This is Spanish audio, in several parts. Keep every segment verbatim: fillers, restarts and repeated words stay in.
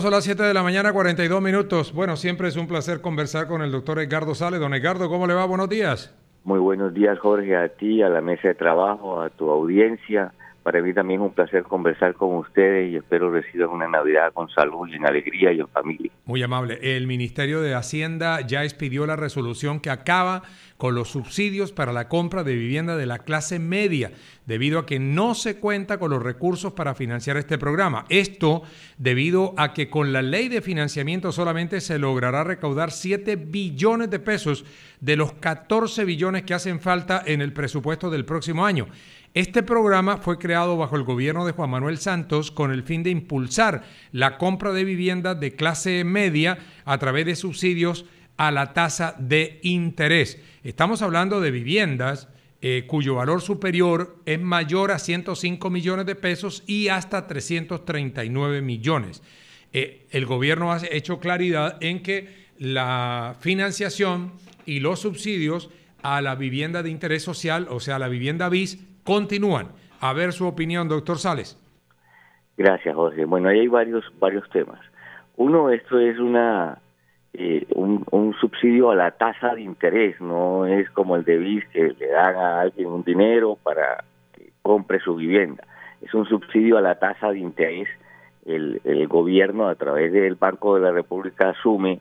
Son las siete de la mañana, cuarenta y dos minutos. Bueno, siempre es un placer conversar con el doctor Edgardo Sales. Don Edgardo, ¿cómo le va? Buenos días. Muy buenos días, Jorge, a ti, a la mesa de trabajo, a tu audiencia. Para mí también es un placer conversar con ustedes y espero reciban una Navidad con salud y en alegría y en familia. Muy amable. El Ministerio de Hacienda ya expidió la resolución que acaba con los subsidios para la compra de vivienda de la clase media, debido a que no se cuenta con los recursos para financiar este programa. Esto debido a que con la ley de financiamiento solamente se logrará recaudar siete billones de pesos de los catorce billones que hacen falta en el presupuesto del próximo año. Este programa fue creado bajo el gobierno de Juan Manuel Santos con el fin de impulsar la compra de viviendas de clase media a través de subsidios a la tasa de interés. Estamos hablando de viviendas eh, cuyo valor superior es mayor a ciento cinco millones de pesos y hasta trescientos treinta y nueve millones. Eh, el gobierno ha hecho claridad en que la financiación y los subsidios a la vivienda de interés social, o sea, la vivienda bis, continúan. A ver su opinión, doctor Sales. Gracias, Jorge. Bueno, ahí hay varios varios temas. Uno, esto es una eh, un, un subsidio a la tasa de interés, no es como el de bis que le dan a alguien un dinero para que compre su vivienda. Es un subsidio a la tasa de interés. El, el gobierno, a través del Banco de la República, asume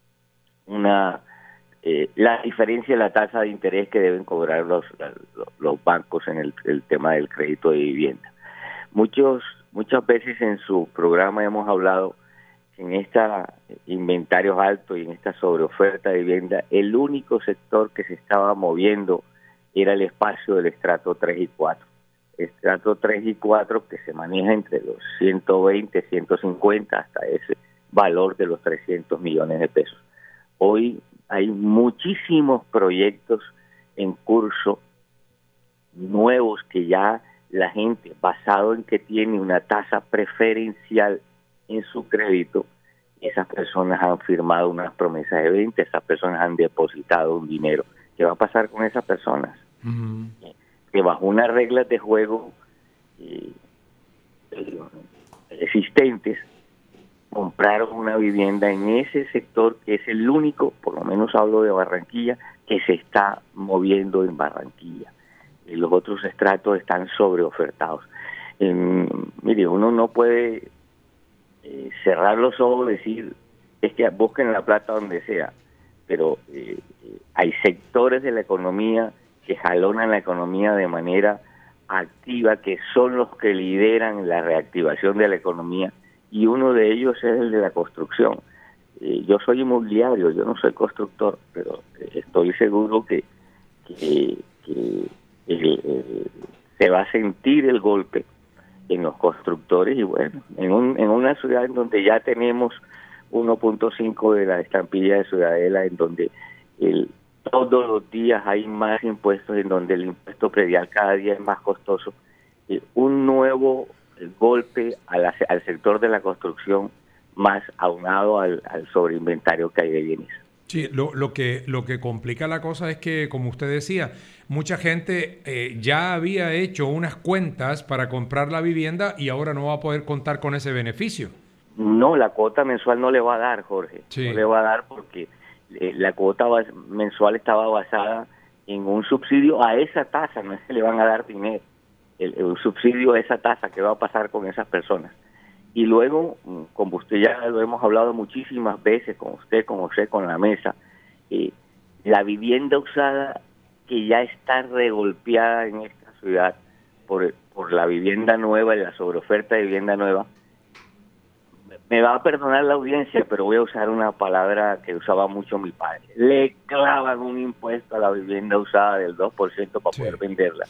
una Eh, la diferencia de la tasa de interés que deben cobrar los, los, los bancos en el, el tema del crédito de vivienda. Muchos, muchas veces en su programa hemos hablado que en este inventario alto y en esta sobreoferta de vivienda, el único sector que se estaba moviendo era el espacio del estrato tres y cuatro. Estrato tres y cuatro que se maneja entre los ciento veinte, ciento cincuenta hasta ese valor de los trescientos millones de pesos. Hoy hay muchísimos proyectos en curso nuevos que ya la gente, basado en que tiene una tasa preferencial en su crédito, esas personas han firmado unas promesas de venta, esas personas han depositado un dinero. ¿Qué va a pasar con esas personas? Uh-huh. Que bajo unas reglas de juego eh, eh, existentes, compraron una vivienda en ese sector que es el único, por lo menos hablo de Barranquilla, que se está moviendo en Barranquilla. Y los otros estratos están sobreofertados. Eh, mire, uno no puede eh, cerrar los ojos y decir, es que busquen la plata donde sea, pero eh, hay sectores de la economía que jalonan la economía de manera activa, que son los que lideran la reactivación de la economía, y uno de ellos es el de la construcción. Eh, yo soy inmobiliario, yo no soy constructor, pero eh, estoy seguro que, que, que eh, eh, se va a sentir el golpe en los constructores, y bueno, en, un, en una ciudad en donde ya tenemos uno punto cinco de la estampilla de Ciudadela, en donde el, todos los días hay más impuestos, en donde el impuesto predial cada día es más costoso, eh, un nuevo el golpe a la, al sector de la construcción, más aunado al, al sobreinventario que hay de bienes. Sí, lo, lo que lo que complica la cosa es que, como usted decía, mucha gente eh, ya había hecho unas cuentas para comprar la vivienda y ahora no va a poder contar con ese beneficio. No, la cuota mensual no le va a dar, Jorge. Sí. No le va a dar porque eh, la cuota mensual estaba basada en un subsidio a esa tasa, no es que le van a dar dinero. El, el subsidio a esa tasa, que va a pasar con esas personas. Y luego, como usted ya lo hemos hablado muchísimas veces, con usted, con José, con la mesa, eh, la vivienda usada que ya está regolpeada en esta ciudad por, por la vivienda nueva y la sobreoferta de vivienda nueva, me va a perdonar la audiencia, pero voy a usar una palabra que usaba mucho mi padre. Le clavan un impuesto a la vivienda usada del dos por ciento para sí. poder venderla.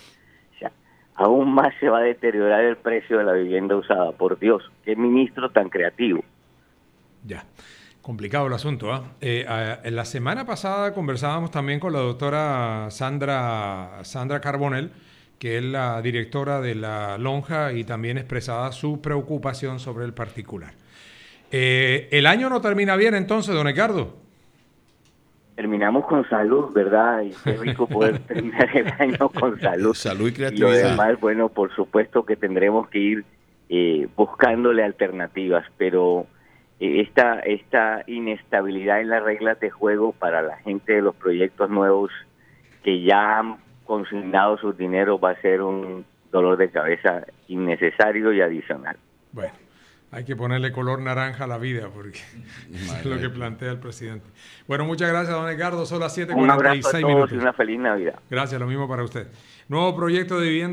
Aún más se va a deteriorar el precio de la vivienda usada. Por Dios, qué ministro tan creativo. Ya, complicado el asunto. ¿eh? Eh, eh, la semana pasada conversábamos también con la doctora Sandra, Sandra Carbonell, que es la directora de la Lonja, y también expresaba su preocupación sobre el particular. Eh, ¿El año no termina bien entonces, don Edgardo? Terminamos con salud, ¿verdad? Y qué rico poder terminar el año con salud. Salud y creatividad. Y además, bueno, por supuesto que tendremos que ir eh, buscándole alternativas, pero esta, esta inestabilidad en las reglas de juego para la gente de los proyectos nuevos que ya han consignado sus dineros va a ser un dolor de cabeza innecesario y adicional. Bueno, hay que ponerle color naranja a la vida porque es lo que plantea el presidente. Bueno, muchas gracias, don Edgardo. Son las siete cuarenta y seis minutos. Un abrazo a todos y una feliz Navidad. Gracias, lo mismo para usted. Nuevo proyecto de vivienda